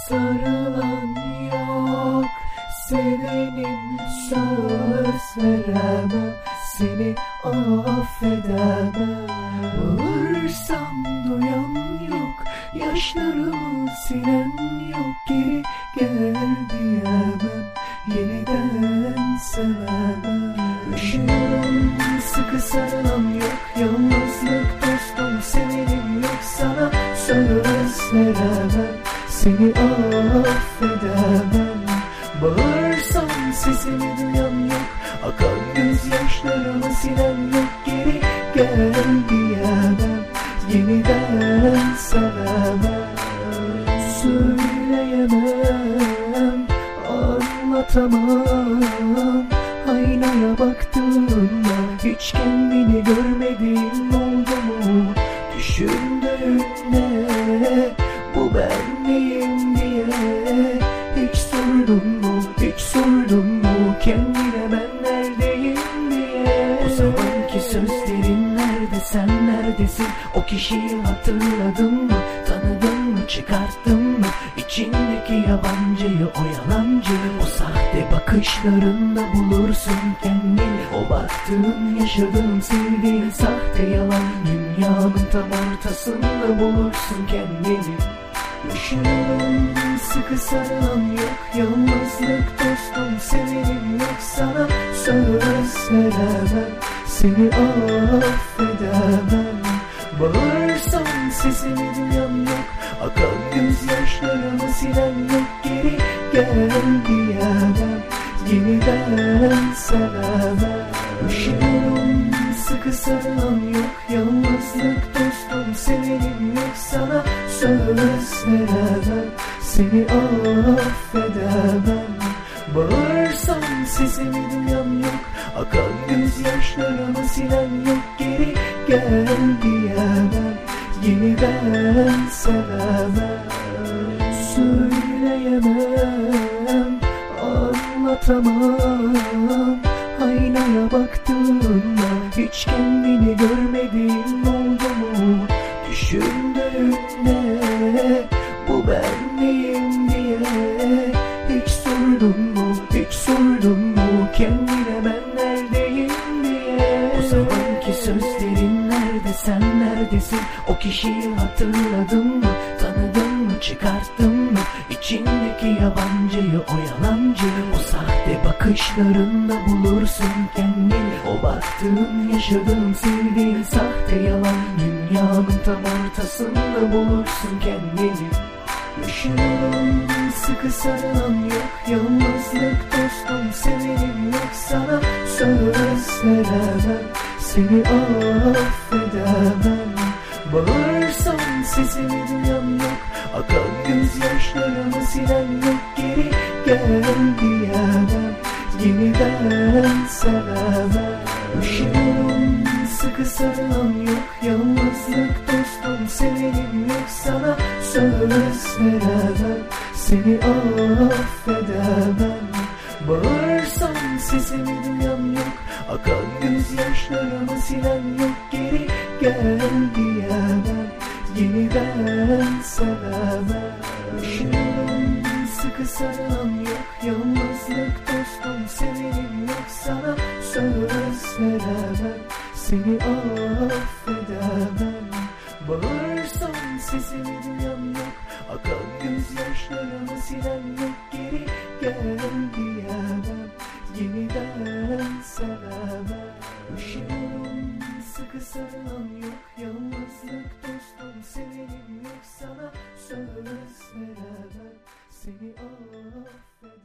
sarılan yok, sevenim söz veremem, seni affedemem. Bağırsam duyan yok, yaşlarımı silen yok, geri gel diyemem, yeniden sevemem. Üşüyorum, sıkı sarılan yok, yalnızlık dostum sevenim yok, sana söz veremem, seni affedemem. Bağırsam sesimi duyan yok, akan gözyaşlarımı silen yok, geri gel diyemem, yeniden sevemem. Söyleyemem, anlatamam, aynaya baktığımda hiç kendini görmediğin oldu mu? Düşündüğünde bu ben miyim diye hiç sordun mu, hiç sordun mu kendine ben neredeyim diye? O zamanki sözlerin nerede, sen neredesin? O kişiyi hatırladın mı, tanıdın mı, çıkarttın mı içindeki yabancıyı, o yalancı? O sahte bakışlarında bulursun kendini, o baktığın, yaşadığın, sevdiğin sahte yalan dünyanın tam ortasında bulursun kendini. Üşüyorum, sıkı sarılan yok, yalnızlık dostum sevenim yok, sana söz veremem, seni affedemem. Bağırsam sesimi duyan yok, akan gözyaşlarımı silen yok, geri gel diyemem, yeniden sevemem. Üşüyorum, sıkı sarılan yok, yalnızlık dostum sevenim yok, sana söz veremem, seni affedemem. Bağırsam sesimi duyan yok, akan gözyaşlarımı silen yok, geri gel diyemem, yeniden sevemem. Söyleyemem, anlatamam, aynaya baktığımda hiç kendini görmediğin oldu mu? Düşündüğünde bu ben miyim diye hiç sordun mu, hiç sordun mu kendine ben neredeyim diye? O zamanki sözlerin nerede, sen neredesin? O kişiyi hatırladın mı, tanıdın mı, çıkarttın mı içindeki yabancıyı, o yalancı? O sahte bakışlarında bulursun kendini, o baktığın, yaşadığın, sevdiğin sahte yalan dünyanın tam ortasında bulursun kendini. Üşüyorum, sıkı sarılan yok, yalnızlık dostum sevenim yok, sana söz veremem, seni affedemem. Bağırsam sesimi duyan yok, akan gözyaşlarımı silen yok, geri gel diyemem, yeniden sevemem. Üşüyorum, sıkı sarılan yok, yalnızlık dostum sevenim yok, sana söz veremem, seni affedemem. Bağırsam sesimi duyan yok, akan gözyaşlarımı silen yok, geri gel diyemem, yeniden sevemem. Üşüyorum, sıkı sarılan yok, yalnızlık dostum sevenim yok, sana söz veremem, seni affedemem. Bağırsam sesimi duyan yok, akan gözyaşlarımı silen yok, geri gel diyemem, yeniden sevemem. Üşüyorum, sıkı sarılan yok, yalnızlık dostum sevenim yok, sana söz veremem, seni affedemem.